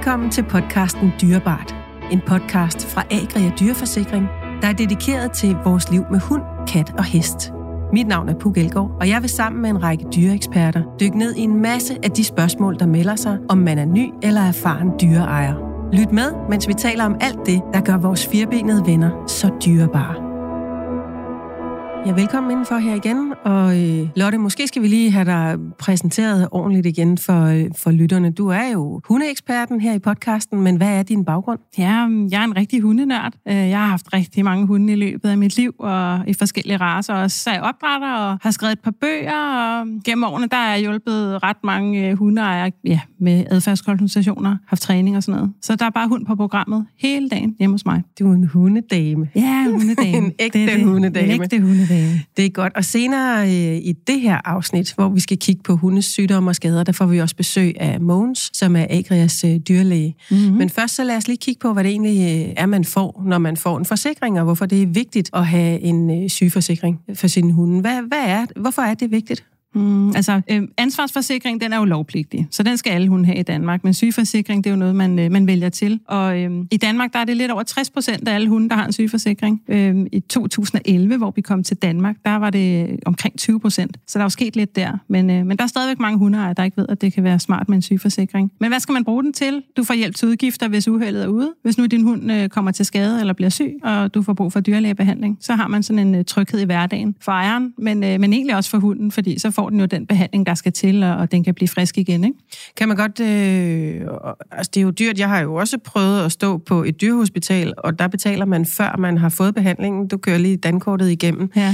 Velkommen til podcasten Dyrebart. En podcast fra Agria Dyreforsikring, der er dedikeret til vores liv med hund, kat og hest. Mit navn er Puk Elgård, og jeg vil sammen med en række dyreeksperter dykke ned i en masse af de spørgsmål, der melder sig, om man er ny eller erfaren dyreejer. Lyt med, mens vi taler om alt det, der gør vores firbenede venner så dyrebare. Ja, velkommen indenfor her igen, og Lotte, måske skal vi lige have dig præsenteret ordentligt igen for lytterne. Du er jo hundeeksperten her i podcasten, men hvad er din baggrund? Ja, jeg er en rigtig hundenørd. Jeg har haft rigtig mange hunde i løbet af mit liv, og i forskellige racer også. Så jeg opdrætter og har skrevet et par bøger, og gennem årene der har jeg hjulpet ret mange hundeejere med adfærdskonsultationer, haft træning og sådan noget. Så der er bare hund på programmet hele dagen hjemme hos mig. Du er en hundedame. Ja, en hundedame. En ægte hundedame. En ægte hundedame. Det er godt. Og senere i det her afsnit, hvor vi skal kigge på hundes sygdomme og skader, der får vi også besøg af Mogens, som er Agrias dyrlæge. Mm-hmm. Men først så lad os lige kigge på, hvad det egentlig er, man får, når man får en forsikring, og hvorfor det er vigtigt at have en sygeforsikring for sine hunde. Hvorfor er det vigtigt? Ansvarsforsikring, den er jo lovpligtig, så den skal alle hunde have i Danmark, men sygeforsikring, det er jo noget, man vælger til. Og i Danmark, der er det lidt over 60% af alle hunde, der har en sygeforsikring. I 2011, hvor vi kom til Danmark, der var det omkring 20%, så der er jo sket lidt der. Men der er stadigvæk mange hundeejere, der ikke ved, at det kan være smart med en sygeforsikring. Men hvad skal man bruge den til? Du får hjælp til udgifter, hvis uheldet er ude. Hvis nu din hund kommer til skade eller bliver syg, og du får brug for dyrlægebehandling, så har man sådan en tryghed i hverdagen for ejeren, men egentlig også for hunden, fordi så får den jo den behandling, der skal til, og den kan blive frisk igen, ikke? Kan man godt... altså, det er jo dyrt. Jeg har jo også prøvet at stå på et dyrehospital, og der betaler man, før man har fået behandlingen. Du kører lige dankortet igennem. Ja.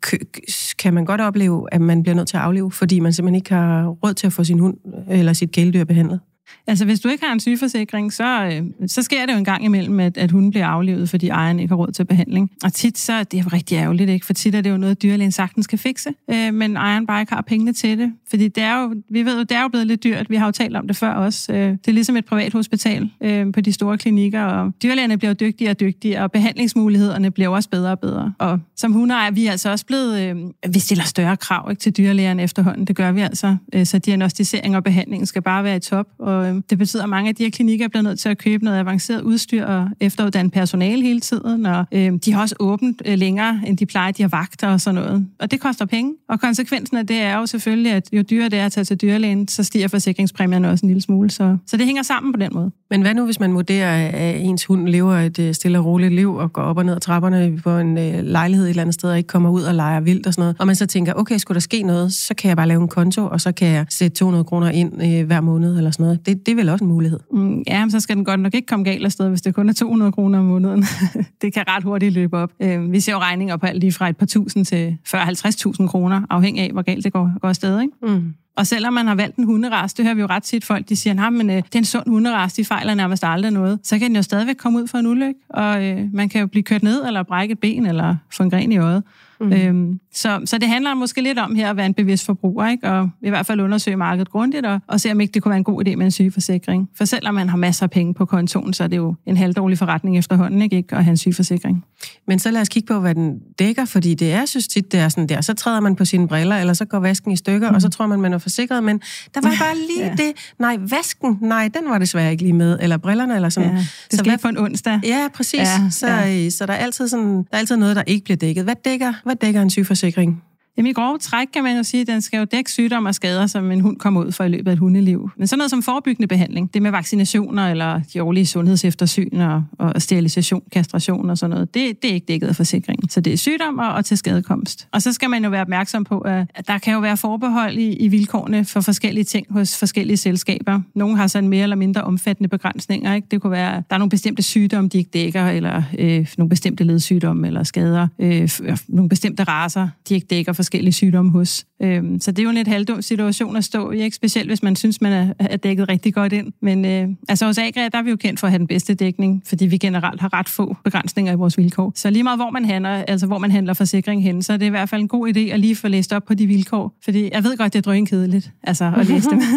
Kan man godt opleve, at man bliver nødt til at aflive, fordi man simpelthen ikke har råd til at få sin hund eller sit kæledyr behandlet? Altså, hvis du ikke har en sygeforsikring, så sker det jo en gang imellem, at hunden bliver aflivet, fordi ejeren ikke har råd til behandling. Og tit, så det er jo rigtig ærgerligt, ikke? For tit er det jo noget, dyrlægen sagtens kan fikse, men ejeren bare ikke har pengene til det. Fordi det er jo, vi ved jo, det er jo blevet lidt dyrt. Vi har jo talt om det før også. Det er ligesom et privat hospital på de store klinikker, og dyrlægerne bliver jo dygtigere og dygtigere, og behandlingsmulighederne bliver også bedre og bedre. Og som hundeejer, vi er altså også blevet... vi stiller større krav, ikke, til dyrlægerne efterhånden. Det gør vi altså. Så diagnostisering og behandling skal bare være i top. Og det betyder, at mange af de her klinikker bliver nødt til at købe noget avanceret udstyr og efteruddanne personale hele tiden, og de har også åbent længere, end de plejer, de har vagter og sådan noget. Og det koster penge, og konsekvensen af det er jo selvfølgelig, at jo dyrere det er at tage til dyrlægen, så stiger forsikringspræmierne også en lille smule. Så det hænger sammen på den måde. Men hvad nu, hvis man vurderer, at ens hund lever et stille og roligt liv, og går op og ned ad trapperne på en lejlighed et eller andet sted, og ikke kommer ud og leger vildt og sådan noget, og man så tænker, okay, skulle der ske noget, så kan jeg bare lave en konto, og så kan jeg sætte 200 kroner ind hver måned eller sådan noget. Det er vel også en mulighed. Ja, men så skal den godt nok ikke komme galt afsted, hvis det kun er 200 kroner om måneden. Det kan ret hurtigt løbe op. Vi ser jo regninger på alt lige fra et par tusind til 40-50.000 kroner, afhængig af, hvor galt det går afsted, ikke? Mm. Og selvom man har valgt en hunderas, det hører vi jo ret tit folk, de siger, men det er en sund hunderas, de fejler nærmest aldrig noget. Så kan den jo stadigvæk komme ud for en ulykke, og man kan jo blive kørt ned, eller brække et ben, eller få en gren i øjet. Mm. Så det handler måske lidt om her at være en bevidst forbruger, ikke? Og i hvert fald undersøge markedet grundigt, og se om ikke det kunne være en god idé med en sygeforsikring. For selvom man har masser af penge på kontoen, så er det jo en halvdårlig forretning efterhånden, ikke at have en sygeforsikring. Men så lad os kigge på, hvad den dækker, fordi det er, jeg synes tit, det er sådan der. Så træder man på sine briller, eller så går vasken i stykker, og så tror man er forsikret, men der var bare lige det. Nej, vasken, den var desværre ikke lige med, eller brillerne, eller sådan. Ja, det skal på en onsdag. Ja, præcis. Ja, så der er altid noget, der ikke bliver dækket. Hvad dækker en sygeforsikring? Jamen i grove træk kan man jo sige, at den skal jo dække sygdomme og skader, som en hund kommer ud for i løbet af et hundeliv. Men sådan noget som forebyggende behandling, det med vaccinationer eller de årlige sundhedseftersyn og sterilisation, kastration og sådan noget, det er ikke dækket af forsikringen. Så det er sygdom og til skadekomst. Og så skal man jo være opmærksom på, at der kan jo være forbehold i vilkårene for forskellige ting hos forskellige selskaber. Nogle har sådan mere eller mindre omfattende begrænsninger, ikke? Det kunne være, der er nogle bestemte sygdomme, de ikke dækker, eller nogle bestemte ledsygdomme eller skader, nogle bestemte racer, de ikke dækker forskellige sygdomme hos. Så det er jo en lidt halvdum situation at stå i, ikke? Specielt hvis man synes, man er dækket rigtig godt ind. Men hos Agria, der er vi jo kendt for at have den bedste dækning, fordi vi generelt har ret få begrænsninger i vores vilkår. Så lige meget hvor man handler forsikring hen, så er det i hvert fald en god idé at lige få læst op på de vilkår. Fordi jeg ved godt, det er drønkedeligt at læse dem.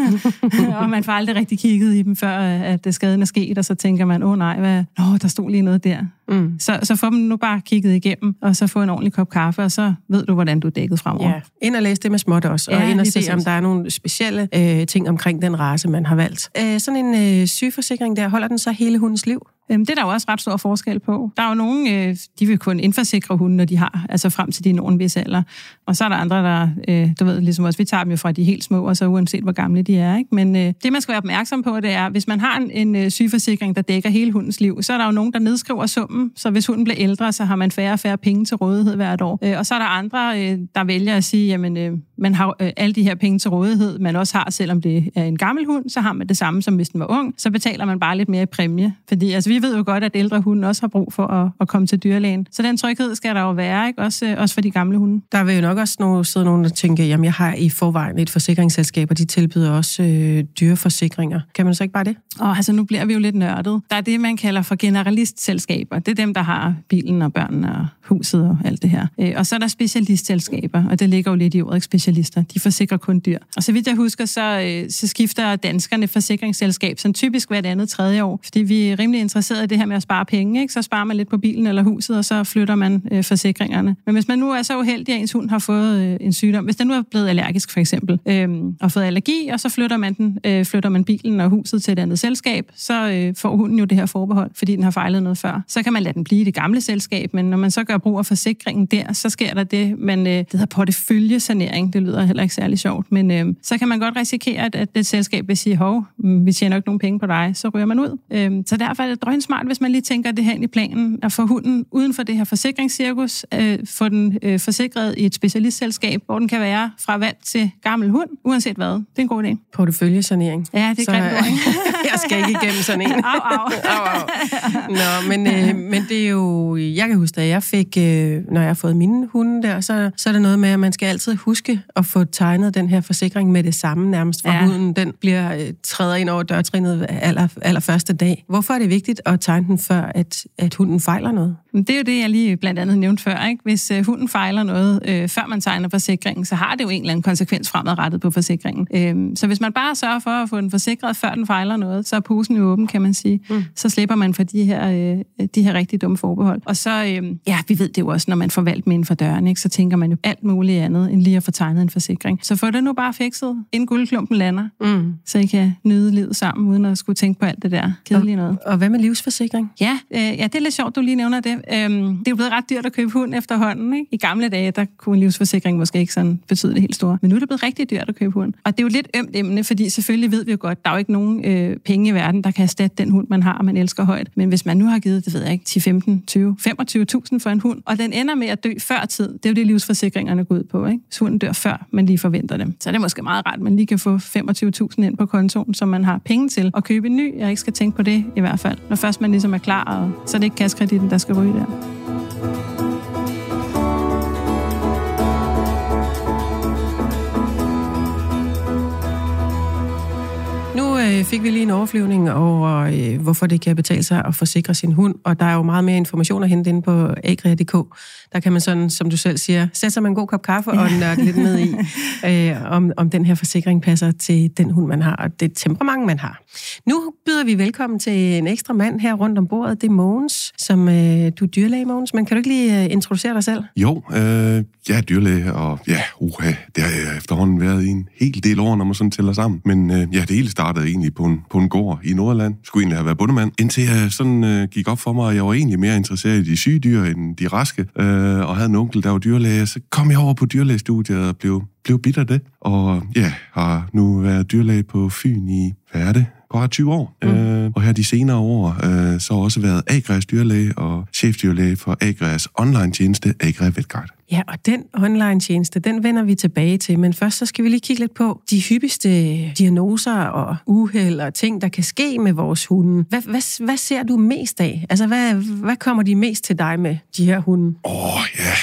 Og man får aldrig rigtig kigget i dem, før at skaden er sket, og så tænker man, der stod lige noget der. Så få dem nu bare kigget igennem, og så få en ordentlig kop kaffe, og så ved du, hvordan du er dækket fremover. Ja. Ind og læse det med småt også, og ind og se, om der er nogle specielle ting omkring den race, man har valgt. Sådan en sygeforsikring der, holder den så hele hundens liv? Det er der jo også ret stor forskel på. Der er jo nogen, de vil kun indforsikre hunden, når de har, altså frem til de når en vis alder. Og så er der andre, der, du ved, ligesom også, vi tager dem jo fra de helt små, og så uanset hvor gamle de er, ikke? Men det, man skal være opmærksom på, det er, hvis man har en sygeforsikring, der dækker hele hundens liv, så er der jo nogen, der nedskriver summen, så hvis hunden bliver ældre, så har man færre og færre penge til rådighed hvert år. Og så er der andre, der vælger at sige, jamen, man har alle de her penge til rådighed, man også har, selvom det er en gammel hund, så har man det samme, som hvis den var ung, så betaler man bare lidt mere i præmie. Fordi altså, vi ved jo godt, at ældre hunde også har brug for at komme til dyrlægen. Så den tryghed skal der jo være, ikke? Også for de gamle hunde. Der vil jo nok også sidde nogen, der tænker, jamen jeg har i forvejen et forsikringsselskab, og de tilbyder også dyreforsikringer. Kan man så ikke bare det? Altså nu bliver vi jo lidt nørdet. Der er det, man kalder for generalistselskaber. Det er dem, der har bilen og børnene og huset og alt det her. Og så er der specialistselskaber, og det ligger jo lidt i ordet specialister. De forsikrer kun dyr. Og så vidt jeg husker, så skifter danskerne forsikringsselskab sådan typisk hvert andet 3. år, fordi vi er rimelig interesserede i det her med at spare penge, ikke? Så sparer man lidt på bilen eller huset, og så flytter man forsikringerne. Men hvis man nu er så uheldig, at ens hund har fået en sygdom, hvis den nu er blevet allergisk for eksempel, og fået allergi, og så flytter man bilen og huset til et andet selskab, så får hunden jo det her forbehold, fordi den har fejlet noget før. Så kan man lade den blive i det gamle selskab, men når man så gør brug af forsikringen der, så sker der det, det hedder porteføljesanering. Det lyder heller ikke særlig sjovt, men så kan man godt risikere, at det selskab vil sige, hov, vi tjener ikke nogen penge på dig, så ryger man ud. Så derfor er det drønsmart, hvis man lige tænker det her ind i planen, at få hunden uden for det her forsikringscirkus, få den forsikret i et specialistselskab, hvor den kan være fra valg til gammel hund, uanset hvad. Det er en god idé. Porteføljesanering. Ja, det er grimt ord. Jeg skal ikke igennem sådan en. Au. Nå, men det er jo... Jeg kan huske, at jeg fik, når jeg har fået mine hunde der, så er det noget med, at man skal altid huske at få tegnet den her forsikring med det samme nærmest, for hunden den træder ind over dørtrinnet allerførste dag. Hvorfor er det vigtigt at tegne den, før at hunden fejler noget? Det er jo det, jeg lige blandt andet nævnte før, ikke? Hvis hunden fejler noget, før man tegner forsikringen, så har det jo en eller anden konsekvens fremadrettet på forsikringen. Så hvis man bare sørger for at få den forsikret, før den fejler noget, så er posen jo åben, kan man sige. Så slipper man for de her rigtig dumme forbehold. Og så, vi ved det jo også, når man får valgt med inden for døren, ikke? Så tænker man jo alt muligt andet, end lige at få tegnet en forsikring. Så få det nu bare fikset, inden guldklumpen lander, så I kan nyde livet sammen, uden at skulle tænke på alt det der kedelige noget. Og hvad med livsforsikring? Ja, det er lidt sjovt, du lige nævner det. Det er jo blevet ret dyrt at købe hund efterhånden, ikke? I gamle dage, der kunne en livsforsikring måske ikke sådan betyde det helt store. Men nu er det blebt rigtig dyrt at købe hund. Og det er jo lidt ømt emne, fordi selvfølgelig ved vi jo godt, der er jo ikke nogen penge i verden, der kan erstatte den hund, man har, og man elsker højt. Men hvis man nu har givet, det ved jeg ikke, 10, 15, 20, 25.000 for en hund, og den ender med at dø før tid, det er jo det, livsforsikringerne går ud på, ikke? Så hunden dør før, man lige forventer dem. Så er det måske meget rart, at man lige kan få 25.000 ind på kontoen, som man har penge til at købe en ny. Jeg ikke skal tænke på det i hvert fald, når først man ligesom er klar, og så er det ikke kaskreditten, der skal ryge der. Fik vi lige en overflyvning over, hvorfor det kan betale sig at forsikre sin hund, og der er jo meget mere information at hente inde på agria.dk. Der kan man sådan, som du selv siger, sætte sig med en god kop kaffe og nørde lidt ned i, om den her forsikring passer til den hund, man har, og det temperament, man har. Nu byder vi velkommen til en ekstra mand her rundt om bordet. Det er Mogens, som du er dyrlæge, Mogens. Men kan du ikke lige introducere dig selv? Jo, jeg er dyrlæge, og det har jeg efterhånden været i en hel del år, når man sådan tæller sammen. Men det hele startede egentlig på en gård i Nordjylland. Skulle egentlig have været bondemand. Indtil jeg sådan gik op for mig, at jeg var egentlig mere interesseret i de syge dyr end de raske, og havde en onkel, der var dyrlæge. Så kom jeg over på dyrlægestudiet og blev bidt af det. Og har nu været dyrlæge på Fyn i, hvad er det? Bare 20 år. Og her de senere år, så har også været Agrias dyrlæge og chefdyrlæge for Agrias online-tjeneste, Agria VetGuide. Ja, og den online-tjeneste, den vender vi tilbage til. Men først så skal vi lige kigge lidt på de hyppigste diagnoser og uheld og ting, der kan ske med vores hunde. Hvad ser du mest af? Altså, hvad kommer de mest til dig med, de her hunde?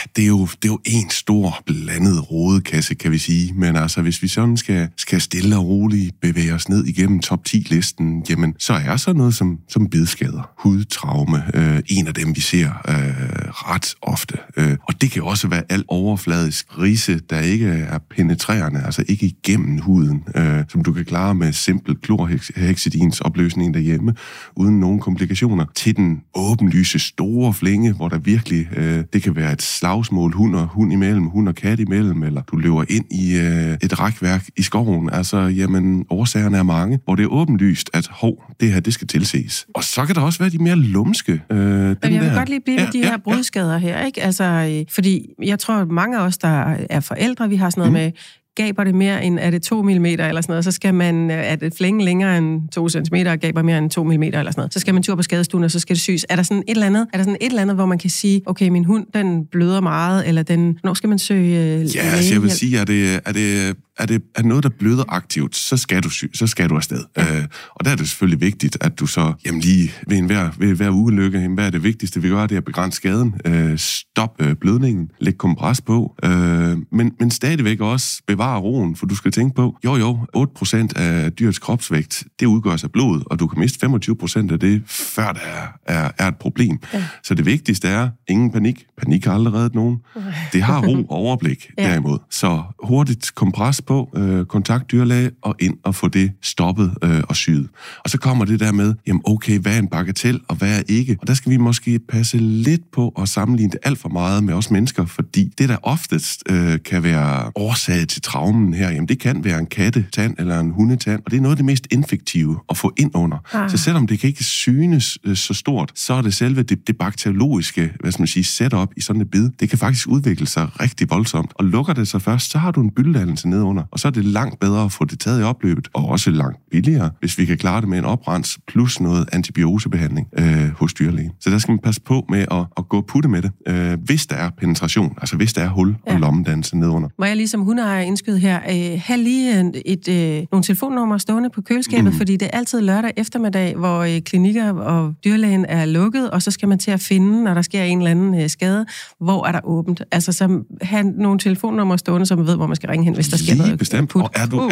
det er jo en stor blandet rodekasse, kan vi sige. Men altså, hvis vi sådan skal stille og roligt bevæge os ned igennem top 10-listen, jamen, så er så noget som bidskader, hudtraume, en af dem, vi ser ret ofte. Og det kan også være alt overfladisk ridse, der ikke er penetrerende, altså ikke igennem huden, som du kan klare med simpel klorhexidins opløsning derhjemme, uden nogen komplikationer, til den åbenlyse store flænge, hvor der virkelig, det kan være et slagsmål, hund imellem, hund og kat imellem, eller du løber ind i et rækværk i skoven. Altså, jamen, årsagerne er mange, hvor det er åbenlyst, at det her, det skal tilses. Og så kan der også være de mere lumske. Jeg vil godt lige blive ved de her brudskader her, ikke? Altså, fordi jeg tror, mange af os, der er forældre, vi har sådan noget med, gaber det mere end, er det 2 mm eller sådan noget, så skal man, er det flænge længere end 2 cm, og gaber mere end 2 mm eller sådan noget, så skal man tur på skadestuen, og så skal det syes. Er der sådan et eller andet, hvor man kan sige, okay, min hund, den bløder meget, eller når skal man søge altså jeg vil sige, er det noget, der bløder aktivt, så skal du afsted. Ja. Og der er det selvfølgelig vigtigt, at du så, jamen lige ved hver ulykke, hvad er det vigtigste, vi gør, det er at begrænse skaden, stop blødningen, læg kompres på, men stadigvæk også bevare roen, for du skal tænke på, 8% af dyrets kropsvægt, det udgøres af blod, og du kan miste 25% af det, før der er et problem. Ja. Så det vigtigste er, ingen panik. Panik har aldrig reddet nogen. Det har ro og overblik derimod. Så hurtigt kompres på, kontakt dyrlæge og ind og få det stoppet og syet. Og så kommer det der med, jamen okay, hvad er en bagatel, og hvad er ikke? Og der skal vi måske passe lidt på at sammenligne det alt for meget med os mennesker, fordi det, der oftest kan være årsag til traumen her, jamen det kan være en kattetand eller en hundetand, og det er noget af det mest infektive at få ind under. Så selvom det kan ikke synes så stort, så er det selve det bakteriologiske, setup i sådan et bid, det kan faktisk udvikle sig rigtig voldsomt. Og lukker det sig først, så har du en bylledannelse nedunder, og så er det langt bedre at få det taget i opløbet, og også langt billigere, hvis vi kan klare det med en oprens plus noget antibiosebehandling hos dyrlægen. Så der skal man passe på med at gå og putte med det, hvis der er penetration, altså hvis der er hul og lommedannelse nedunder. Må jeg ligesom hundeejer indskyde her, have lige nogle telefonnummer stående på køleskabet, fordi det er altid lørdag eftermiddag, hvor klinikker og dyrlægen er lukket, og så skal man til at finde, når der sker en eller anden skade, hvor er der åbent. Altså så have nogle telefonnummer stående, så man ved, hvor man skal ringe hen, hvis der sker noget. Bestemt. Og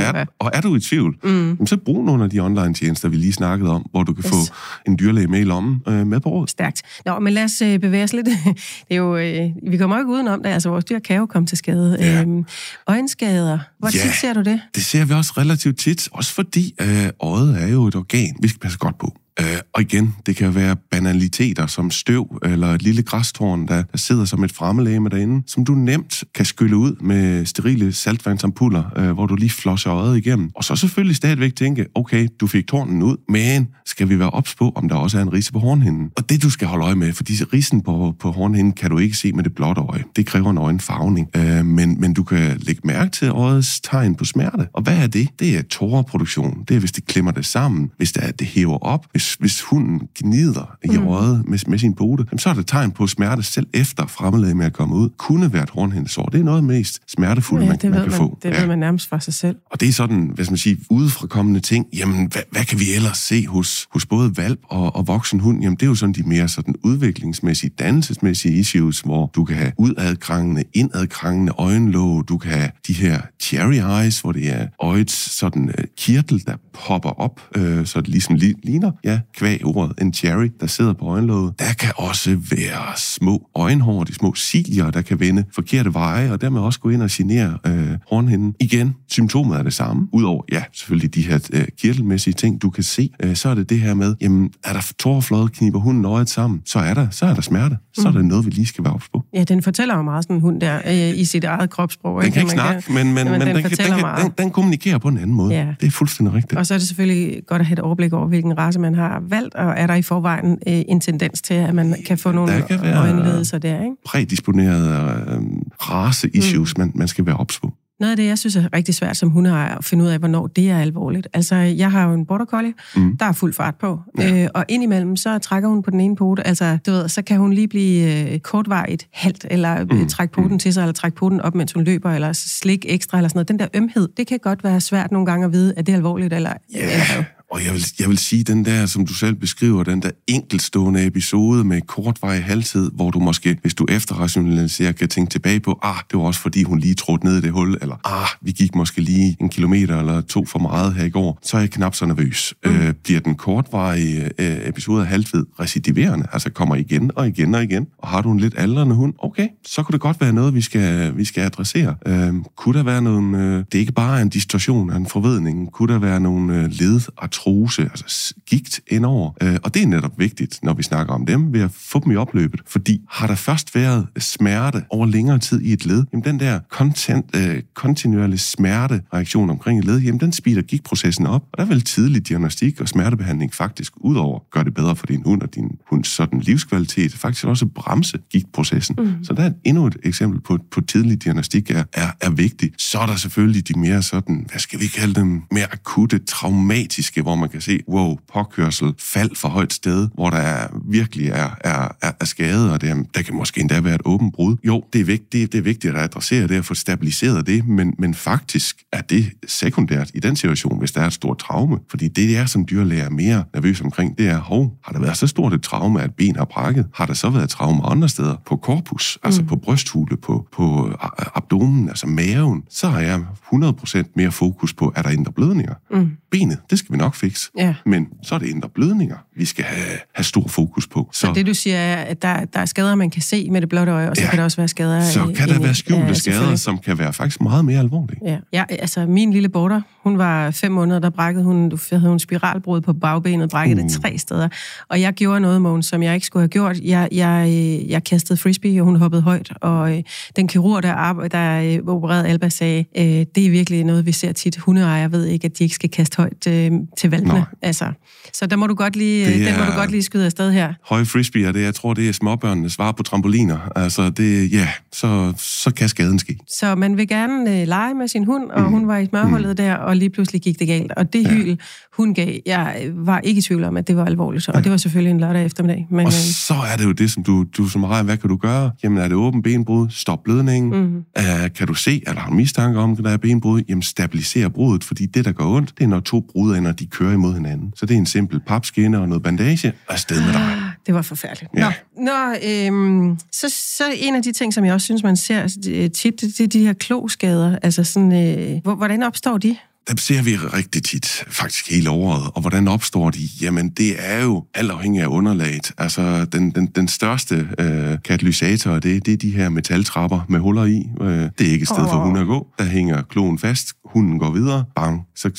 er du i tvivl, så brug nogle af de online-tjenester, vi lige snakkede om, hvor du kan få en dyrlæge med i lommen med på råd. Stærkt. Nå, men lad os bevæge os lidt. Det er jo, vi kommer ikke udenom det. Altså, vores dyr kan jo komme til skade. Ja. Øjenskader. Hvor tit ser du det? Det ser vi også relativt tit, også fordi øjet er jo et organ, vi skal passe godt på. Og igen, det kan være banaliteter som støv eller et lille græstårn, der sidder som et fremmedlegeme derinde, som du nemt kan skylle ud med sterile saltvandsampuller, hvor du lige flosser øjet igennem. Og så selvfølgelig stadigvæk tænke, okay, du fik tårnen ud, men skal vi være ops på, om der også er en ridse på hornhinden? Og det du skal holde øje med, fordi ridsen på hornhinden kan du ikke se med det blotte øje. Det kræver en øjenfarvning. Men du kan lægge mærke til øjets tegn på smerte. Og hvad er det? Det er tårerproduktion. Det er, hvis det klemmer det sammen, hvis det hæver op, hvis hunden gnider i øjet med sin pote, så er det tegn på smerte selv efter fremmedlegeme er kommet ud. Kunne være et hornhindesår. Det er noget mest smertefuldt, man kan få. Det ved man nærmest fra sig selv. Og det er sådan, udefrakommende ting. Jamen, hvad kan vi ellers se hos både valp og voksen hund? Jamen, det er jo sådan de mere sådan udviklingsmæssige, dannelsesmæssige issues, hvor du kan have udadkrangende, indadkrangende øjenlåg. Du kan have de her cherry eyes, hvor det er øjets sådan kirtel, der popper op, så det ligesom ligner, kvæg ordet, en cherry, der sidder på øjenlåget. Der kan også være små øjenhår, de små cilier, der kan vende forkerte veje, og dermed også gå ind og genere hornhinden. Igen, symptomet er det samme. Udover, selvfølgelig de her kirtelmæssige ting, du kan se, så er det her med, jamen, er der tårerfløjet, kniber hunden øjet sammen, så er der smerte. Så er der noget, vi lige skal være ops på. Ja, den fortæller jo meget sådan en hund der, i sit eget kropssprog. Den kan ikke snakke, men den kommunikerer på en anden måde. Ja. Det er fuldstændig rigtigt. Og så er det selvfølgelig godt at have et overblik over, hvilken race man har valgt, og er der i forvejen en tendens til, at man kan få nogle øjenledelser der, ikke? Prædisponerede race-issues, man skal være ops på. Noget af det, jeg synes er rigtig svært som hundeejer at finde ud af, hvornår det er alvorligt. Altså, jeg har jo en border collie, der er fuld fart på, og indimellem, så trækker hun på den ene pote. Altså, du ved, så kan hun lige blive kortvarigt halt, eller trække poten til sig, eller trække poten op, mens hun løber, eller slik ekstra, eller sådan noget. Den der ømhed, det kan godt være svært nogle gange at vide, at det er alvorligt, eller... Og jeg vil sige, den der, som du selv beskriver, den der enkeltstående episode med kortvarig halvtid, hvor du måske, hvis du efterrationaliserer, kan tænke tilbage på, det var også fordi, hun lige trådte ned i det hul, eller vi gik måske lige 1 kilometer eller 2 for meget her i går, så er jeg knap så nervøs. Bliver den kortvarige episode af halvtid recidiverende, altså kommer igen og igen og igen, og har du en lidt aldrende hund, okay, så kunne det godt være noget, vi skal adressere. Kunne der være nogle, det er ikke bare en distorsion af en forvedning, kunne der være nogle ledartrose, altså gigt indover, og det er netop vigtigt, når vi snakker om dem, ved at få dem i opløbet, fordi har der først været smerte over længere tid i et led, jamen den der kontinuerlige smertereaktion omkring et led, jamen den speeder gigtprocessen op, og der vil tidlig diagnostik og smertebehandling faktisk udover gøre det bedre for din hund og din hunds sådan livskvalitet, faktisk også bremse gigtprocessen. Så der er endnu et eksempel på tidlig diagnostik er vigtigt. Så er der selvfølgelig de mere sådan, hvad skal vi kalde dem, mere akutte, traumatiske, hvor man kan se, påkørsel, fald for højt sted, hvor der virkelig er skade, og der kan måske endda være et åbent brud. Jo, det er vigtigt at adressere det og få stabiliseret det, men faktisk er det sekundært i den situation, hvis der er et stort traume. Fordi det er, som dyrlæger er mere nervøs omkring, det er, har der været så stort et traume, at ben har brækket? Har der så været traume andre steder? På korpus, altså på brysthule, på abdomen, altså maven, så har jeg 100% mere fokus på, er der indre blødninger? Benet, det skal vi nok fikse. Ja. Men så er det indre blødninger, vi skal have stor fokus på. Så det du siger er, at der er skader, man kan se med det blotte øje, og så kan der også være skader... Så kan der være skjulte skader, som kan være faktisk meget mere alvorlige. Ja, altså min lille border, hun var 5 måneder, der brækkede havde hun spiralbrud på bagbenet, brækkede det 3 steder. Og jeg gjorde noget, Mogens, som jeg ikke skulle have gjort. Jeg kastede frisbee, og hun hoppede højt, og den kirurg, der opererede Alba, sagde, det er virkelig noget, vi ser tit. Hundeejere ved ikke, at de ikke skal kaste højt til valpene. Altså, så der må du godt lige skyde afsted her. Høje frisbee, jeg tror, det er småbørnene svar på trampoliner. Altså, så kan skaden ske. Så man vil gerne lege med sin hund, og hun var i smørhullet der, og lige pludselig gik det galt. Og det hyl, hun gav, jeg var ikke i tvivl om, at det var alvorligt. Og det var selvfølgelig en lørdag eftermiddag. Men, og så er det jo det, som du som ejer, hvad kan du gøre? Jamen, er det åben benbrud? Stop blødningen. Kan du se, eller har du mistanke om, at der er benbrud? Jamen, stabiliser brudet, fordi det, der gør ondt, det er, når 2 brudender, de kører imod hinanden. Så det er en simpel papskinne og noget bandage, og afsted med dig. Det var forfærdeligt. Ja. Så en af de ting, som jeg også synes, man ser tit, det er de her kloskader. Altså sådan, hvordan opstår de? Dem ser vi rigtig tit, faktisk hele året. Og hvordan opstår de? Jamen, det er jo alt afhængig af underlaget. Altså, den største katalysator, det er de her metaltrapper med huller i. Det er ikke et sted for hunden at gå. Der hænger kloen fast, hunden går videre, bang,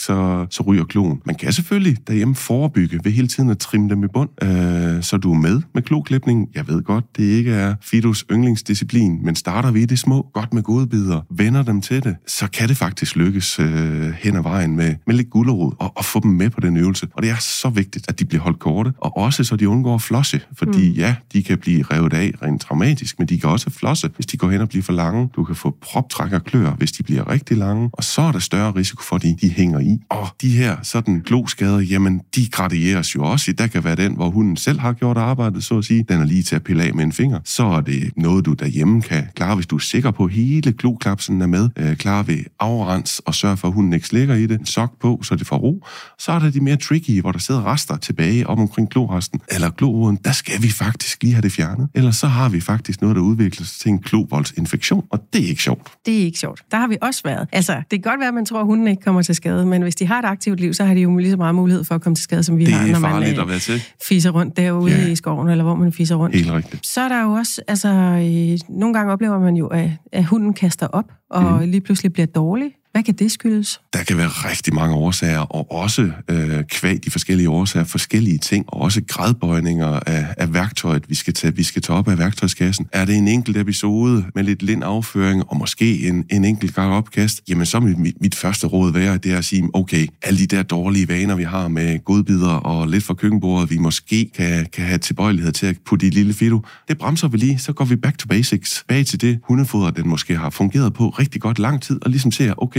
så ryger kloen. Man kan selvfølgelig derhjemme forebygge ved hele tiden at trimme dem i bund, så du er med kloklipning. Jeg ved godt, det ikke er Fidos yndlingsdisciplin, men starter vi i det små, godt med godbidder, vender dem til det, så kan det faktisk lykkes hen ad vejen med lidt gulerod og få dem med på den øvelse. Og det er så vigtigt, at de bliver holdt korte, og også så de undgår at flosse, fordi de kan blive revet af rent traumatisk, men de kan også flosse, hvis de går hen og bliver for lange. Du kan få proptræk og klør, hvis de bliver rigtig lange, og så er der større risiko for, at de hænger i. Og de her sådan kloskader, jamen, de gradieres jo også. Der kan være den, hvor hunden selv har gjort arbejdet, så at sige. Den er lige til at pille af med en finger. Så er det noget, du derhjemme kan klare, hvis du er sikker på, at hele kloklapsen er med. Klare ved afrens og sørge for, at hunden ikke slikker i det. En sok på, så det får ro. Så er der de mere tricky, hvor der sidder rester tilbage op omkring kloresten. Eller kloråden, der skal vi faktisk lige have det fjernet. Eller så har vi faktisk noget, der udvikler sig til en klovoldsinfektion, og det er ikke sjovt. Det er ikke sjovt. Der har vi også været. Altså, det kan godt være, at man tror, at hunden ikke kommer til skade, men hvis de har et aktivt liv, så har de jo lige så meget mulighed for at komme til skade, som vi har, når man fiser rundt derude i skoven, eller hvor man fiser rundt. Helt rigtigt. Så er der jo også, altså, nogle gange oplever man jo, at hunden kaster op, og lige pludselig bliver dårlig. Hvad kan det skyldes? Der kan være rigtig mange årsager, og også kvad de forskellige årsager, forskellige ting, og også gradbøjninger af værktøjet, vi skal tage op af værktøjskassen. Er det en enkelt episode med lidt lind afføring, og måske en enkelt gang opkast, jamen så mit første råd være, det er at sige, okay, alle de der dårlige vaner, vi har med godbidder og lidt fra køkkenbordet, vi måske kan have tilbøjelighed til at putte i lille Fido, det bremser vi lige, så går vi back to basics, bag til det hundefoder, den måske har fungeret på rigtig godt lang tid, og ligesom ser, okay,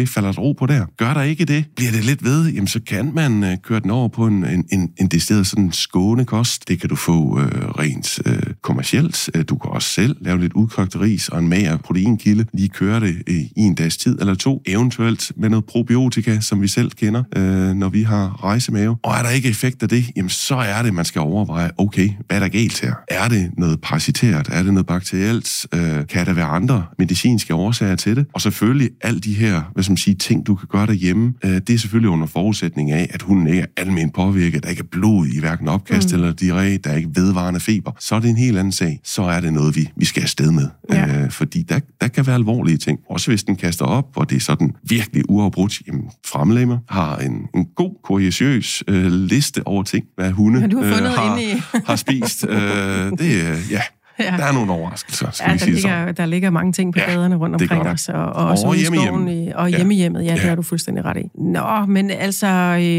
okay, falder der ro på der? Gør der ikke det? Bliver det lidt ved? Jamen, så kan man køre den over på en decideret sådan skåne kost. Det kan du få rent kommercielt. Du kan også selv lave lidt udkogt ris og en mager proteinkilde. Lige køre det i en dags tid eller to. Eventuelt med noget probiotika, som vi selv kender, når vi har rejsemave. Og er der ikke effekt af det, jamen så er det, man skal overveje, okay, hvad er der galt her? Er det noget parasitært? Er det noget bakterielt? Kan der være andre medicinske årsager til det? Og selvfølgelig alle de her, ting, du kan gøre derhjemme, det er selvfølgelig under forudsætning af, at hunden ikke er almen påvirket, der ikke er blod i hverken opkast eller diarré, der er ikke vedvarende feber. Så er det en helt anden sag. Så er det noget, vi skal afsted med. Ja. Fordi der kan være alvorlige ting. Også hvis den kaster op, og det er sådan virkelig uafbrudt. Jamen, Fremlemmer har en god, kuriøs liste over ting, hvad hunde har spist. Der er nogle overraskelser, der ligger mange ting på gaderne rundt omkring os, og også ude i skoven og hjemmehjemmet. Ja, det har du fuldstændig ret i. Nå, men altså,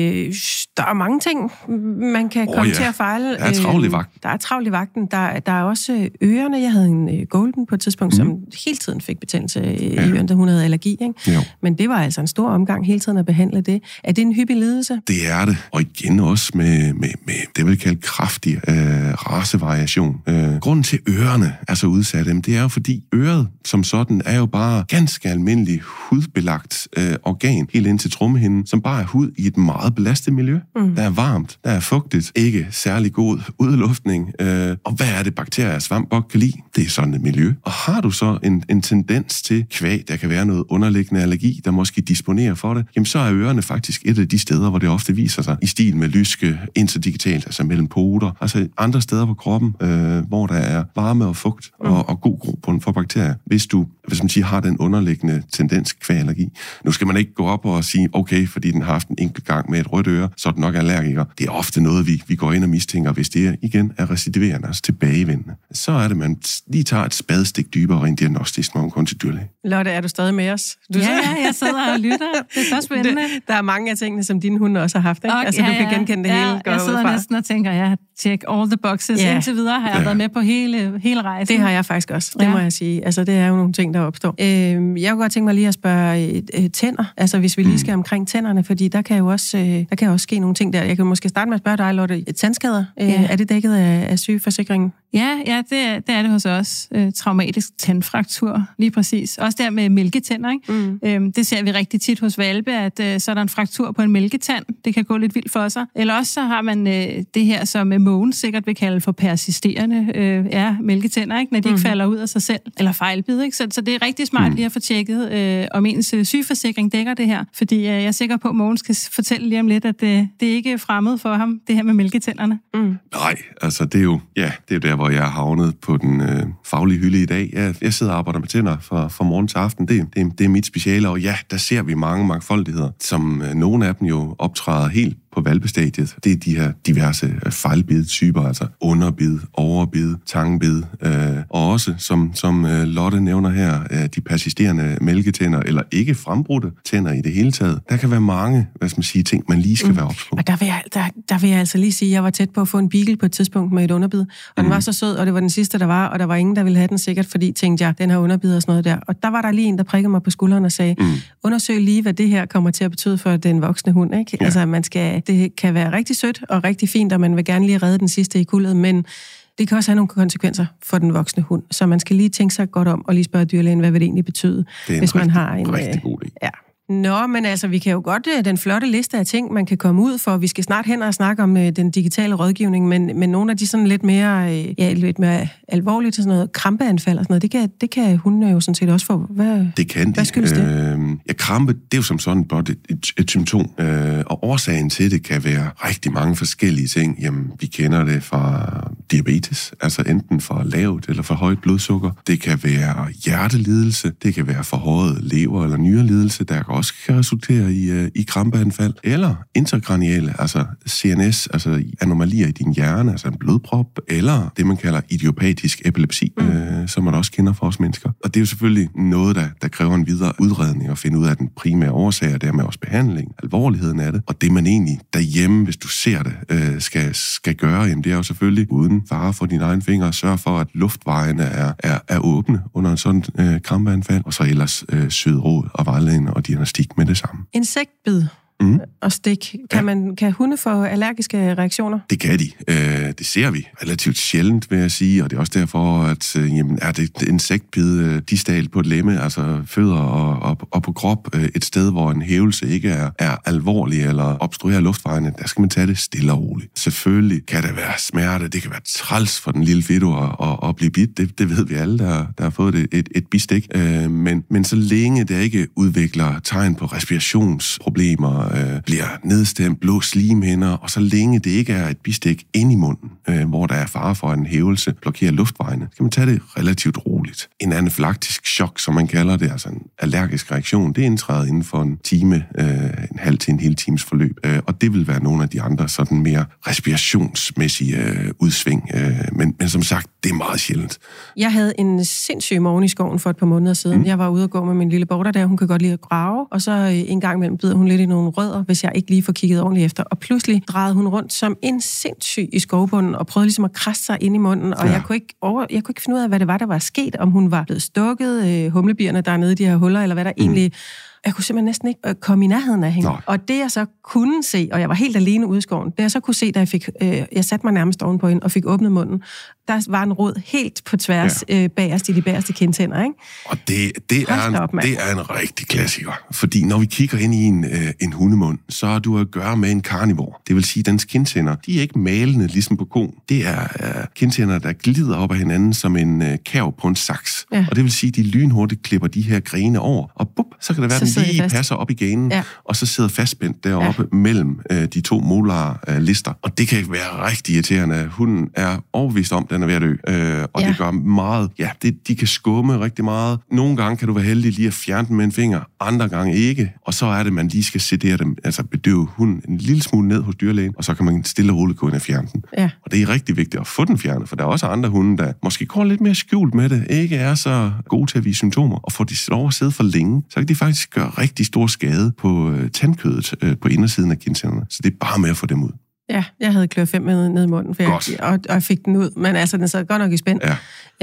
der er mange ting, man kan komme til at fejle. Der er travlt i vagten. Der er travlt i vagten. Der er også ørerne. Jeg havde en golden på et tidspunkt, som hele tiden fik betændelse i ørerne, da hun havde allergi. Ikke? Men det var altså en stor omgang hele tiden at behandle det. Er det en hyppig lidelse? Det er det. Og igen også med det, vil kalde kraftig racevariation. Grunden til ørerne er så udsatte, det er jo fordi øret som sådan er jo bare ganske almindelig hudbelagt organ helt ind til trommehinden, som bare er hud i et meget belastet miljø. Der er varmt, der er fugtigt, ikke særlig god udluftning. Og hvad er det, bakterier og svamp godt kan lide? Det er sådan et miljø. Og har du så en tendens til kvæg, der kan være noget underliggende allergi, der måske disponerer for det, jamen så er ørerne faktisk et af de steder, hvor det ofte viser sig i stil med lyske interdigitalt, altså mellem poter, altså andre steder på kroppen, hvor der er varme og fugt og god grobund for bakterier. Hvis du har den underliggende tendens kvægallergi. Nu skal man ikke gå op og sige, okay, fordi den har haft en enkelt gang med et rødt øre, så er den nok allergiker. Det er ofte noget, vi går ind og mistænker, hvis det igen er recidiverende, altså tilbagevendende. Så er det, man lige tager et spadestik dybere rent diagnostisk, når man kommer til dyrlæge. Lotte, er du stadig med os? Jeg sidder og lytter. Det er så spændende. Der er mange af tingene, som dine hunde også har haft, ikke? Altså, du kan genkende det hele. Jeg sidder næsten og tænker, check all the boxes. Indtil videre har jeg været med på hele rejsen. Det har jeg faktisk også, det må jeg sige. Altså, det er jo nogle ting, der opstår. Jeg kunne godt tænke mig lige at spørge tænder, altså hvis vi lige skal omkring tænderne, fordi der kan jo også ske nogle ting der. Jeg kan måske starte med at spørge dig, Lotte. Tandskader, er det dækket af sygeforsikringen? Ja, det er det hos os. Traumatisk tandfraktur, lige præcis. Også der med mælketænder, ikke? Det ser vi rigtig tit hos hvalpe, at så er der en fraktur på en mælketand. Det kan gå lidt vildt for sig. Eller også så har man det her, som Mogens sikkert vil kalde for persisterende mælketænder, ikke? Når de ikke falder ud af sig selv. Eller fejlbid, ikke? Så det er rigtig smart lige at få tjekket, om ens sygeforsikring dækker det her. Fordi jeg er sikker på, at Mogens kan fortælle lige om lidt, at det ikke er fremmed for ham, det her med mælketænderne. Nej, altså det er jo der, hvor jeg er havnet på den faglige hylde i dag. Jeg sidder og arbejder med tænder fra morgen til aften. Det er mit speciale, og der ser vi mange mangfoldigheder, som nogle af dem jo optræder helt på hvalpestadiet. Det er de her diverse fejlbid-typer, altså underbid, overbid, tangbid, og også, som Lotte nævner her, de persisterende mælketænder, eller ikke frembrudte tænder i det hele taget. Der kan være mange, ting, man lige skal være ops på. Og der vil jeg altså lige sige, at jeg var tæt på at få en beagle på et tidspunkt med et underbid, og den var så sød, og det var den sidste, der var, og der var ingen, der ville have den sikkert, fordi tænkte jeg, den har underbid og sådan noget der. Og der var der lige en, der prikkede mig på skulderen og sagde, undersøg lige, hvad det her kommer til at betyde for den voksne hund, ikke? Ja. Altså, det kan være rigtig sødt og rigtig fint, og man vil gerne lige redde den sidste i kuldet, men det kan også have nogle konsekvenser for den voksne hund, så man skal lige tænke sig godt om og lige spørge dyrlægen, hvad vil det egentlig betyde, hvis man har en rigtig god idé. Ja. Nå, men altså, vi kan jo godt den flotte liste af ting, man kan komme ud for. Vi skal snart hen og snakke om den digitale rådgivning, men nogle af de sådan lidt mere alvorligt, sådan noget krampeanfald og sådan noget, det kan hundene jo sådan set også få. Hvad skyldes det? Krampe, det er jo som sådan blot et symptom, og årsagen til det kan være rigtig mange forskellige ting. Jamen, vi kender det fra diabetes, altså enten for lavt eller for højt blodsukker. Det kan være hjertelidelse, det kan være forhøjet lever- eller nyrelidelse, der også kan resultere i krampeanfald, eller interkraniale, altså CNS, altså anomalier i din hjerne, altså en blodprop, eller det, man kalder idiopatisk epilepsi, som man også kender fra os mennesker. Og det er jo selvfølgelig noget, der kræver en videre udredning og finde ud af den primære årsag, og dermed også behandling, alvorligheden af det. Og det, man egentlig derhjemme, hvis du ser det, skal gøre, jamen det er jo selvfølgelig uden fare for dine egne fingre, sørge for, at luftvejene er åbne under en sådan krampeanfald, og så ellers sød råd og vejledning og gymnastik med det samme. Insektbid og stik. Kan hunde få allergiske reaktioner? Det kan de. Det ser vi relativt sjældent, vil jeg sige, og det er også derfor, at er det et insektbid distalt på et lemme, altså fødder og på krop, et sted, hvor en hævelse ikke er alvorlig eller obstruerer luftvejene, der skal man tage det stille og roligt. Selvfølgelig kan der være smerte, det kan være træls for den lille fido at blive bidt, det ved vi alle, der har fået et bistik, men så længe det ikke udvikler tegn på respirationsproblemer, bliver nedstemt, blå slimhinder, og så længe det ikke er et bistik inde i munden, hvor der er fare for, at en hævelse blokerer luftvejene, skal man tage det relativt roligt. En anafylaktisk chok, som man kalder det, altså en allergisk reaktion, det indtræder inden for en time, en halv til en hel times forløb, og det vil være nogle af de andre sådan mere respirationsmæssige udsving, men som sagt, det er meget sjældent. Jeg havde en sindssyg morgen i skoven for et par måneder siden. Jeg var ude at gå med min lille border der, hun kan godt lide at grave, og så en gang imellem bider hun lidt i nogle rødder, hvis jeg ikke lige får kigget ordentligt efter. Og pludselig drejede hun rundt som en sindssyg i skovbunden, og prøvede ligesom at krasse sig ind i munden, og jeg kunne ikke finde ud af, hvad det var, der var sket, om hun var blevet stukket, humlebierne der nede i de her huller, eller hvad der egentlig... Jeg kunne simpelthen næsten ikke komme i nærheden af hende. Og det jeg så kunne se, og jeg var helt alene ude i skoven, det jeg så kunne se, da jeg satte mig nærmest ovenpå hende og fik åbnet munden, der var en rod helt på tværs bagerst i de bagerste kindtænder, ikke? Og det er en rigtig klassiker. Fordi når vi kigger ind i en hundemund, så har du at gøre med en karnivor. Det vil sige, at dens kindtænder, de er ikke malende ligesom på koen. Det er kindtænder, der glider op ad hinanden som en kærv på en saks. Ja. Og det vil sige, at de lynhurtigt klipper de her grene over, og bup, så kan det være, at den lige passer op i ganen, og så sidder fastspændt deroppe mellem de to molare lister. Og det kan være rigtig irriterende. Hunden er overbevist om, den er ved at dø. Og det gør meget... Ja, de kan skumme rigtig meget. Nogle gange kan du være heldig lige at fjerne dem med en finger, andre gange ikke. Og så er det, man lige skal sedere dem, altså bedøve hunden en lille smule ned hos dyrlægen, og så kan man stille og roligt gå ind og fjerne den. Ja. Og det er rigtig vigtigt at få den fjernet, for der er også andre hunde, der måske går lidt mere skjult med det, ikke er så gode til at vise symptomer, og får de lov at sidde for længe, så kan de faktisk gøre rigtig stor skade på tandkødet på indersiden af kindtænderne. Så det er bare med at få dem ud. Ja, jeg havde klør 5 ned i munden, og jeg fik den ud, men altså, den sad godt nok i spænd. Ja.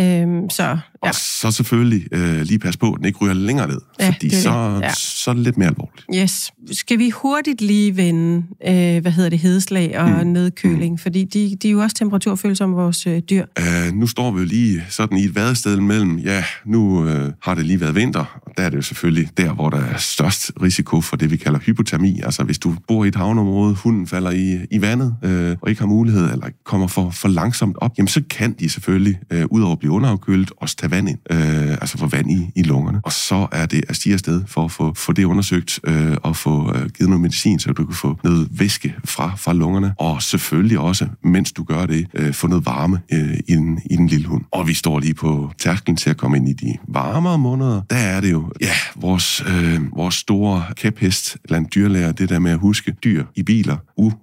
Og så selvfølgelig lige passe på, at den ikke ryger længere ned, fordi så er det lidt mere alvorligt. Yes. Skal vi hurtigt lige vende, hedeslag og nedkøling, fordi de er jo også temperaturfølsomme, vores dyr. Nu står vi jo lige sådan i et vadested mellem, nu har det lige været vinter, og der er det jo selvfølgelig der, hvor der er størst risiko for det, vi kalder hypotermi. Altså hvis du bor i et havneområde, hunden falder i vandet, og ikke har mulighed, eller kommer for langsomt op, jamen så kan de selvfølgelig, udover at blive underafkølet, også tage vand ind, altså få vand i lungerne. Og så er det at stige afsted for at få det undersøgt, og få givet noget medicin, så du kan få noget væske fra lungerne. Og selvfølgelig også, mens du gør det, få noget varme i den lille hund. Og vi står lige på tærsklen til at komme ind i de varmere måneder. Der er det jo, vores store kæphest blandt dyrlæger, det der med at huske dyr i biler,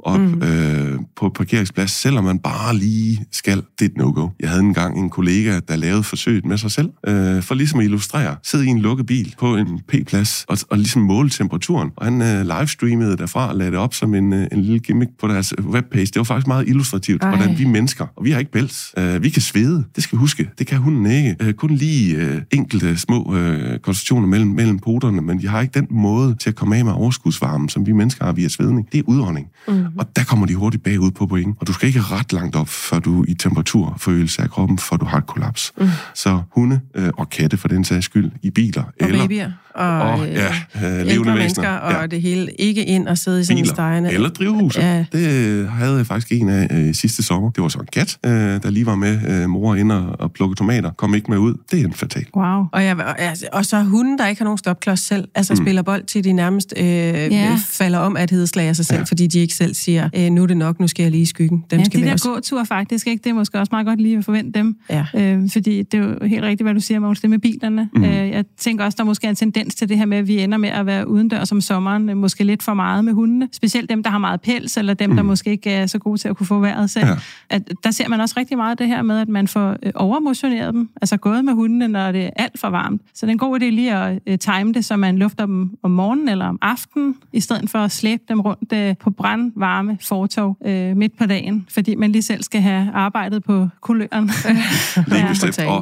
på parkeringsplads, selvom man bare lige skal, det er et no-go. Jeg havde engang en kollega, der lavede forsøget med sig selv, for ligesom at illustrere, sidde i en lukket bil på en P-plads, og ligesom måle temperaturen, og han livestreamede derfra og lagde det op som en lille gimmick på deres webpage. Det var faktisk meget illustrativt, hvordan vi mennesker, og vi har ikke pels, vi kan svede, det skal vi huske, det kan hunden ikke. Kun lige enkelte små koncentrationer mellem poterne, men de har ikke den måde til at komme af med overskudsvarmen, som vi mennesker har via svedning. Det er udånding. Og der kommer de hurtigt bagud på point. Og du skal ikke ret langt op, før du i temperaturforøgelse af kroppen, før du har et kollaps. Så hunde og katte for den sags skyld i biler. Og babyer. Og levende mennesker, og det hele ikke ind og sidde i sådan en stejende. Eller drivhuset. Ja. Det havde jeg faktisk en af sidste sommer. Det var så en kat, der lige var med mor ind og plukke tomater. Kom ikke med ud. Det er en fatal. Wow. Og så hunden, der ikke har nogen stopklods selv, altså spiller bold til de nærmest falder om at hedeslager sig selv, fordi de ikke selv siger, nu er det nok, nu skal jeg lige i skyggen. Dem skal de der gåtur faktisk, ikke? Det er måske også meget godt lige at forvente dem. Ja. Fordi det er jo helt rigtigt, hvad du siger, Mogens, det med bilerne. Jeg tænker også, der måske er en tendens til det her med, at vi ender med at være udendørs om sommeren, måske lidt for meget med hundene. Specielt dem, der har meget pels, eller dem, der måske ikke er så gode til at kunne få vejret selv. Ja. Der ser man også rigtig meget det her med, at man får overmotioneret dem, altså gået med hundene, når det er alt for varmt. Så det er en god idé lige at time det, så man lufter dem om morgenen eller om aftenen, i stedet for at slæbe dem rundt på brandvarme fortov midt på dagen, fordi man lige selv skal have arbejdet på kuløren. Lige bestemt.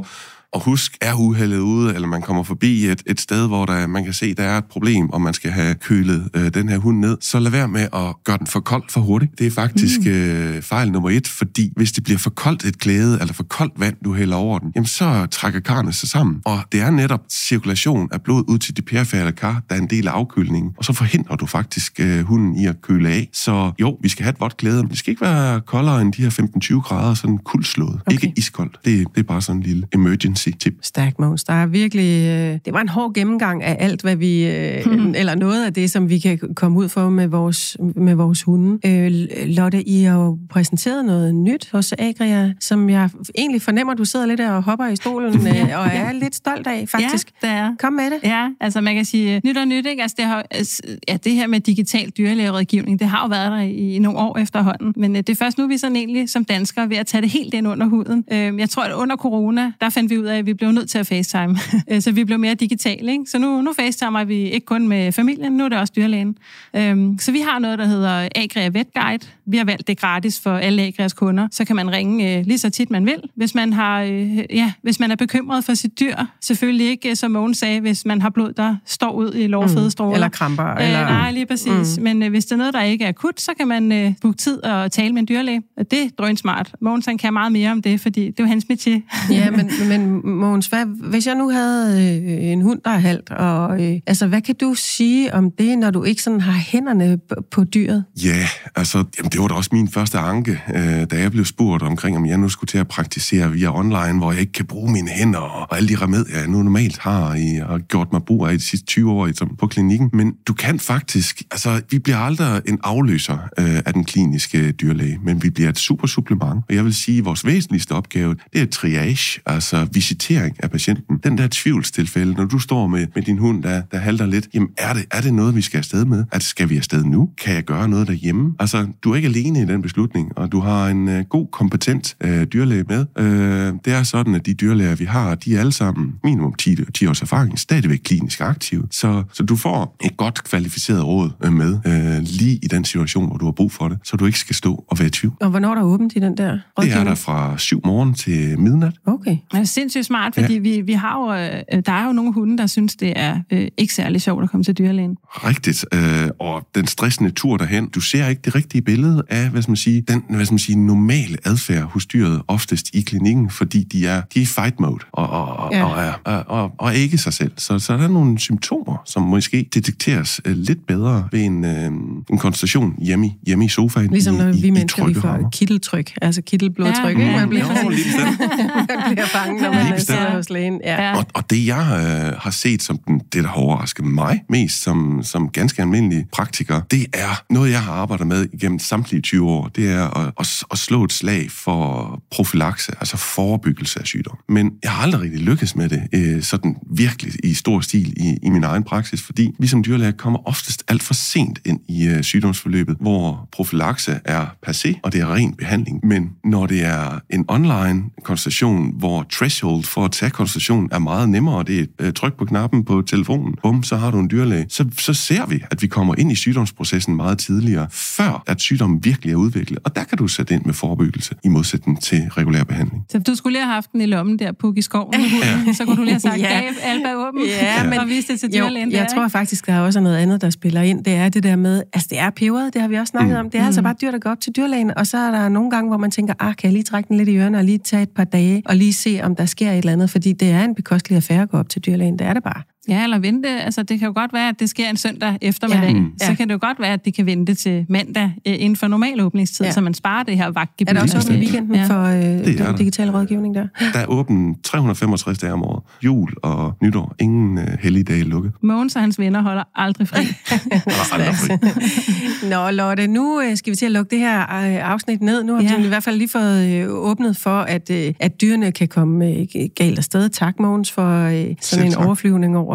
Og husk, er uheldet ude, eller man kommer forbi et sted, hvor man kan se, der er et problem, og man skal have kølet den her hund ned, så lad være med at gøre den for kold for hurtigt. Det er faktisk fejl nummer 1, fordi hvis det bliver for koldt et klæde, eller for koldt vand, du hælder over den, jamen så trækker karrene sig sammen. Og det er netop cirkulation af blod ud til de perifere kar, der er en del af afkølningen, og så forhindrer du faktisk hunden i at køle af. Så jo, vi skal have et vådt klæde, men det skal ikke være koldere end de her 15-20 grader, sådan kuldslået. Okay. Ikke iskoldt. Det er bare sådan en lille emergency-tip. Stærk, Mogens. Der er virkelig... det var en hård gennemgang af alt, hvad vi... eller noget af det, som vi kan komme ud for med vores hunde. Lotte, I har jo præsenteret noget nyt hos Agria, som jeg egentlig fornemmer, du sidder lidt og hopper i stolen og er lidt stolt af, faktisk. Ja, det er. Kom med det. Ja, altså man kan sige nyt og nyt, ikke? Altså det her med digital dyrlægerådgivning, det har jo været der i nogle år efterhånden, men det er først nu, vi sådan egentlig som danskere ved at tage det helt ind under huden. Jeg tror, at under corona, der fandt vi ud af, at vi blev nødt til at FaceTime, så vi blev mere digitale, ikke? Så nu FaceTimer vi ikke kun med familien, nu er det også dyrlægen. Så vi har noget, der hedder Agria Vet Guide. Vi har valgt det gratis for alle Agrias kunder. Så kan man ringe lige så tit man vil, hvis man hvis man er bekymret for sit dyr. Selvfølgelig ikke, som Mogens sagde, hvis man har blod, der står ud i lårfede stråler. Eller kramper. Nej, lige præcis. Men hvis det er noget, der ikke er akut, så kan man booke tid og tale med en dyrlæge. Det er drønsmart. Mogens han kan meget mere om det, fordi det er jo hans métier. Ja, men Mogens, hvis jeg nu havde en hund, der er halvt, og hvad kan du sige om det, når du ikke sådan har hænderne på dyret? Ja, altså, det var da også min første anke, da jeg blev spurgt omkring, om jeg nu skulle til at praktisere via online, hvor jeg ikke kan bruge mine hænder og alle de remedier, jeg nu normalt har gjort mig brug af i de sidste 20 år på klinikken. Men du kan faktisk, altså, vi bliver aldrig en afløser af den kliniske dyrlæge, men vi bliver et super supplement. Og jeg vil sige, at vores væsentligste opgave, det er triage, altså visitering af patienten. Den der tvivlstilfælde, når du står med din hund, der halter lidt, jamen er det noget, vi skal afsted med? Skal vi afsted nu? Kan jeg gøre noget derhjemme? Altså, du er ikke alene i den beslutning, og du har en god, kompetent dyrlæge med. Det er sådan, at de dyrlæger, vi har, de er alle sammen minimum 10 års erfaring, stadigvæk klinisk aktive. Så du får et godt kvalificeret råd med lige i den situation, hvor du har brug for det, så du ikke skal stå og være i tvivl. Og hvornår er der åbent i den der rådgivning? Det er der fra 7 morgen til midnat. Okay. Det er sindssygt smart, fordi vi har jo, der er jo nogle hunde, der synes, det er ikke særlig sjovt at komme til dyrlægen. Rigtigt. Og den stressende tur derhen, du ser ikke det rigtige billede af, den normale adfærd hos dyret oftest i klinikken, fordi de er i fight mode og ikke sig selv. Så der er nogle symptomer, som måske detekteres lidt bedre ved en konsultation hjemme i sofaen. Ligesom når vi mennesker, vi får kitteltryk, altså kittelblodtryk. Ja. Man bliver bange, når man sidder hos lægen. Ja. Og det, jeg har set som det, der har overrasket mig mest som ganske almindelig praktiker, det er noget, jeg har arbejdet med igennem samtlige 20 år. Det er at slå et slag for profylakse, altså forebyggelse af sygdom. Men jeg har aldrig rigtig lykkes med det sådan virkelig i stor stil i min egen praksis, fordi vi som dyrlæger kommer oftest alt for sent ind i sygdomsforløbet, hvor profylakse er passé, og det er ren behandling. Men når det er en online konsultation, hvor threshold for at tage konsultation er meget nemmere, det er et tryk på knappen på telefonen, bum, så har du en dyrlæge, så ser vi, at vi kommer ind i sygdomsprocessen meget tidligere, før at sygdommen virkelig er udviklet. Og der kan du sætte ind med forebyggelse i modsætning til regulær behandling. Så du skulle lige have haft den i lommen der på i skoven, så kunne du lige have sagt, Alba åben, og vise det til dyrlægen. Jeg tror faktisk, der er også noget andet, der spiller ind. Det er det der med, altså det er peberet, det har vi også snakket om. Det er altså bare dyr, der går op til dyrlægen, og så er der nogle gange, hvor man tænker, kan jeg lige trække den lidt i ørerne og lige tage et par dage, og lige se, om der sker et eller andet, fordi det er en bekostelig affære at gå op til dyrlægen. Det er det bare. Ja, eller vente. Altså, det kan jo godt være, at det sker en søndag eftermiddag. Ja. Så kan det jo godt være, at det kan vente til mandag inden for normal åbningstid, så man sparer det her vagtgebyr. Er der også åbent i weekenden for den digitale rådgivning der? Der er åbent 365 dage om året. Jul og nytår. Ingen helligdage lukket. Mogens og hans venner holder aldrig fri. Nå, Lotte, nu skal vi til at lukke det her afsnit ned. Nu har vi i hvert fald lige fået åbnet for, at dyrene kan komme galt afsted. Tak, Mogens, for sådan en overflyvning over,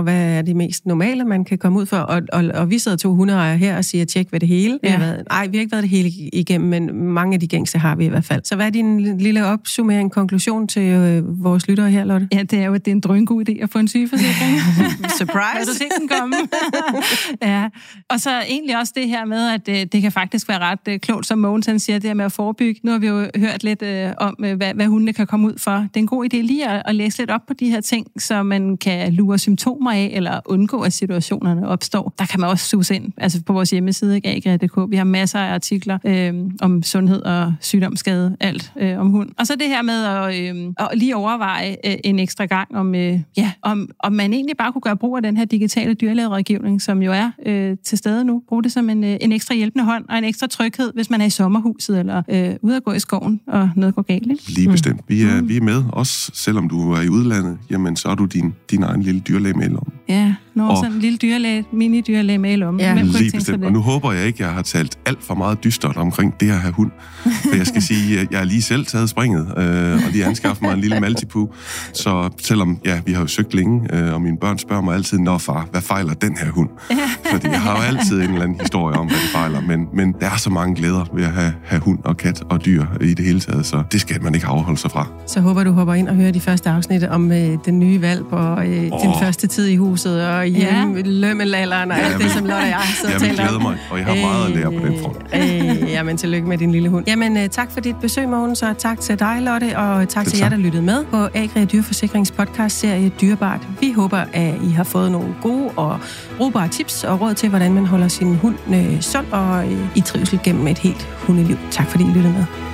hvad er det mest normale, man kan komme ud for. Og vi sidder 2 hundeejere her og siger, tjek ved det hele. Ja. Vi har ikke været det hele igennem, men mange af de gængse har vi i hvert fald. Så hvad er din lille opsummering, konklusion til vores lyttere her, Lotte? Ja, det er jo, at det er en drøngod idé at få en sygeforsikring. Surprise! Har du set den komme? Ja. Og så egentlig også det her med, at det kan faktisk være ret klogt, som Mogens han siger, det her med at forebygge. Nu har vi jo hørt lidt om, hvad hundene kan komme ud for. Det er en god idé lige at læse lidt op på de her ting, så man kan lure symptomer af, eller undgå, at situationerne opstår. Der kan man også suge ind, altså på vores hjemmeside, agria.dk. Vi har masser af artikler om sundhed og sygdomsskade, alt om hund. Og så det her med at lige overveje en ekstra gang, om man egentlig bare kunne gøre brug af den her digitale dyrlægerådgivning, som jo er til stede nu. Brug det som en ekstra hjælpende hånd og en ekstra tryghed, hvis man er i sommerhuset eller ude at gå i skoven, og noget går galt. Ikke? Lige bestemt. Vi er med, også selvom du er i udlandet, jamen så er du din egen lille dyrlæge med om. Ja, sådan en lille dyrlæge, mini-dyrlæge med om. Ja, lige bestemt. Og nu håber jeg ikke, jeg har talt alt for meget dystert omkring det at have hund. For jeg skal sige, at jeg har lige selv taget springet, og lige anskaffet mig en lille Maltipoo. Så selvom, vi har jo søgt længe, og mine børn spørger mig altid, nå far, hvad fejler den her hund? Fordi jeg har jo altid en eller anden historie om, hvad det fejler. Men der er så mange glæder ved at have hund og kat og dyr i det hele taget, så det skal man ikke afholde sig fra. Så håber du hopper ind og hører de første afsnit om den nye valp og din første tid i huset og lømmelalderen og alt det, som Lotte og jeg har siddet og talt om. Jeg glæder mig, og jeg har meget at lære på den front. Jamen, tillykke med din lille hund. Jamen, tak for dit besøg, Mogens, og tak til dig, Lotte, og tak til jer, der lyttede med på Agria Dyreforsikrings podcast-serie Dyrebart. Vi håber, at I har fået nogle gode og brugbare tips og råd til, hvordan man holder sin hund sund og i trivsel gennem et helt hundeliv. Tak fordi I lyttede med.